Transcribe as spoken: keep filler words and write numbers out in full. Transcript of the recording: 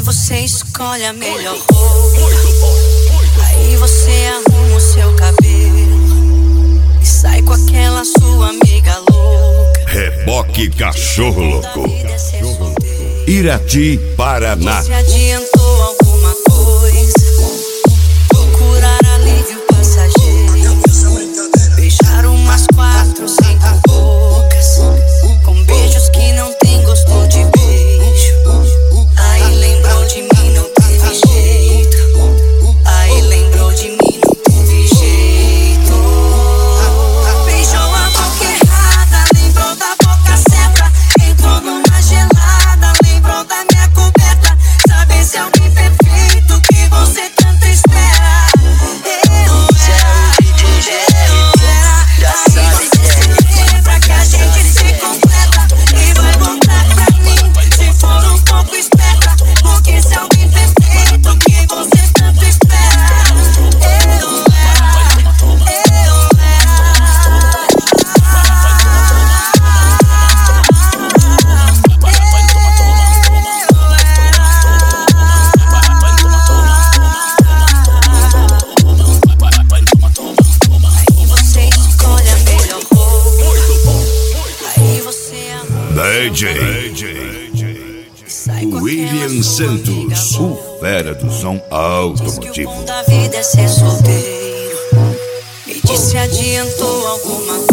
você escolhe a melhor roupa, aí você arruma o seu cabelo e sai com aquela sua amiga louca. Reboque Cachorro Louco, Irati, Paraná. Você adiantou alguma coisa, procurar alívio passageiro, beijar umas quatro, cinco bocas, com beijos que não tem gosto de beijo. Aí lembrou de mim, não teve jeito. Aí lembrou de mim, não teve jeito. Beijou a boca errada, lembrou da boca certa. Entrou numa gelada, lembrou da minha coberta. Sabe se é alguém perfeito que você tanto espera? Eu era, eu era. Aí você se lembra que a gente se completa e vai voltar pra mim se for um pouco esperta. Porque se é alguém perfeito que você tanto espera? Eu era, eu Aí você escolhe a melhor roupa, aí você D J William Santos, o fera do som automotivo. da vida é ser solteiro. E disse adiantou alguma